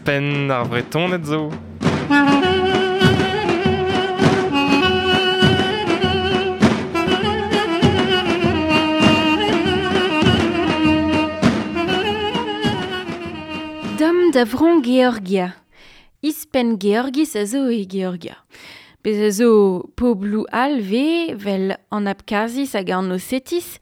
pen ar vretonet zo. Dom da vron Georgia. Ispen Georgis a zo e Georgia. Bez a zo poblou alve, vel an Abkhazis hag an Ossetis,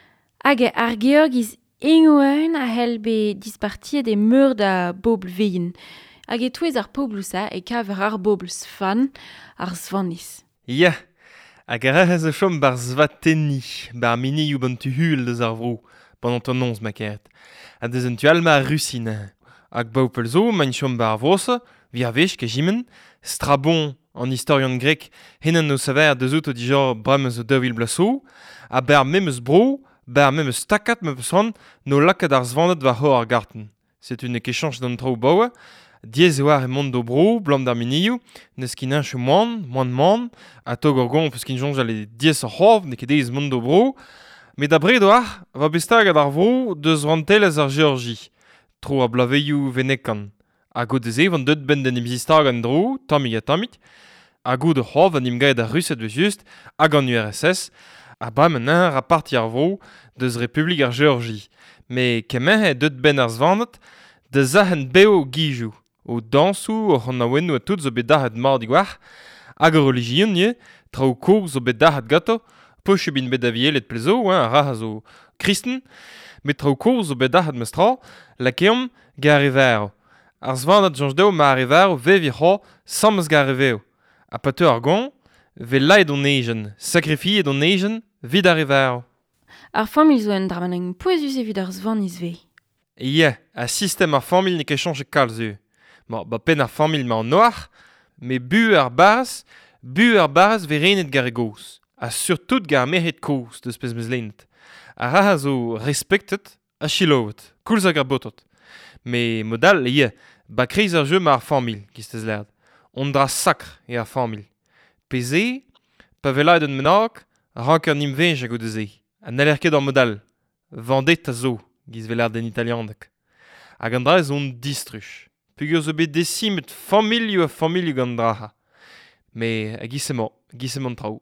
hag ar Georgis engoen a helbe dispartiet e meur da bobl vein. Hag e touez ar poblou sa e kaver ar bobl svan ar zvanis. Ya, hag a rez a chom bar zvateni, bar mini ou ban tu hul deus ar vrou, pendant ton nonz makert. A deus an tu alma a russin. Hag baoupel zo, ma'n chom bar vosa, vi a vech ke jimen, Strabon an historian grek henan no saver deus out o dijor bremmeus o devil blaso, a ber memeus bro, ber memeus takat me peus no lakat ar zvandet va ho ar garten. C'est une kechanch d'an trao baoa, diez eo ar e mont do bro, blam d'ar minioù, neus kin anche moan, a tog ur gont peus kin jonj ale diez ar c'horv, ne ket eiz mont do bro, met da bred oar, va bestag ar vro deus rantelez ar Georgie, tro a blaveioù venekan. A go de zev an deud ben den imzistag an dro, tamig a tamig, a go de c'horv an imgaet ar Russet ve just, hag an URSS, a ba men a parti ar vro deus Republik ar Georgie. Me kemen e deud ben ar zvandet, de zahen beo gijou, o dansou, o c'hant awennou a tout zo bet dahet mardi gwar, hag a religion nie, trao kour zo bet dahet gato, poche bin bet avielet plezo, a ra zo kristen, met trao kour zo bet dahet mestra, la keom ga arrivero. Ar zvandet jonj deo ma arrivero ve vi c'ho samz ga arriveo. A pateu ar gont, ve laet on nejen, sakrifiet on nejen, vid arrivero. Ar famil zo en draman eng poezus evit ar zvanis ve. Ie, a sistem ar famil ne ket change kalz eo. Ba pen ar famil ma an noar, me bu ar baz ve renet gare goz. A surtout gar mehet koz, deus pez meus lennet. A ra zo respektet, a chilovet, koulz hag ar botot. Me modal, ie, ba kreiz ar jeu ma ar famil, gistez lerd. On dra sakr e ar famil. Peze, pa velaet un menag, rank ar nimvej a go de ze. An alerket ar modal, vandet a zo, giz velard den italiandek. Hag an dra ez on distruch. Pugur zo bet desimet familioù a familioù gant dra. Me a gisement trao.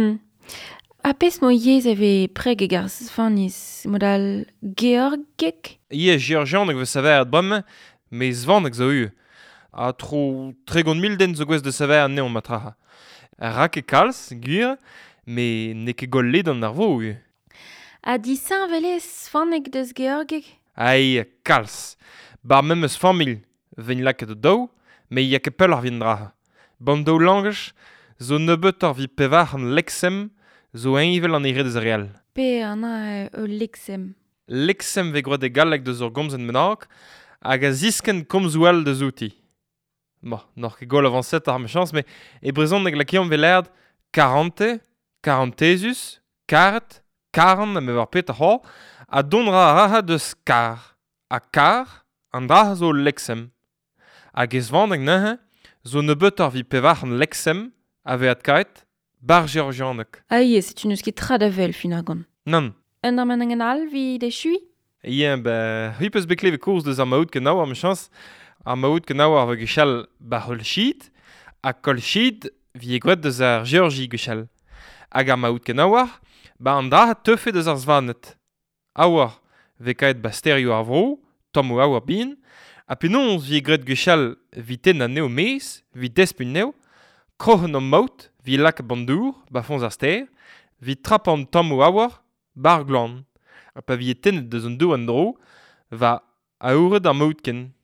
A pes mo yez eve preg eg ar zvanis modal Georgek? Ie, Georgianek ve saver bremme, me zvanek zo eo. A tro 300.000 den zo gwez de saver neon matraha. A rak e kalz, gwir, me ne ket gol led an ar vo eo. A disan velez zvanek deus Georgek? Aïe, kalz. Bar memeus famil ven laket o daou, me ya ket pel ar vien draha. Bando langej, zo nebeut ar vi pevar an leksem, zo envel an ere deus real. Pe ana o leksem. Leksem ve groet e galleg deus ur gomzen menag, hag a zisken komzoual deus outi. Nor ket gol avanset ar mechans, me e brezon neg lakiam ve lerd 40, 40ezus, 40, 40 me war pet a c'hor, a donra a raha deus kar. A kar, an draha zo leksem. Hag ez vandeg nehe, zo nebeut ar vi pevar an leksem, a ve at kaet, bar georgianek. Aïe, c'est une ski trad avel fin ar gant. Nan. Un ar men engen al vi de chui? Ien, hui peus bekleve kours deus ar maout kenau ar mechans. Ar maout kenau ar ve gechal ba hol chid, a kol chid vi e gret deus ar Georgie gechal. Hag ar maout kenau ar, ba an draha teufe deus ar zvanet. Awar, ve kaet ba stereo ar vro, tom o awar bin, a penons vi e gret gechal vi ten an neo mez, vi despun neo, krohen an maout, vi lak bandour, ba fonz ar ster, vi trapan tom o awar, bar glan. A pa vi e tenet deus an do an dro, va a ouret ar maout ken.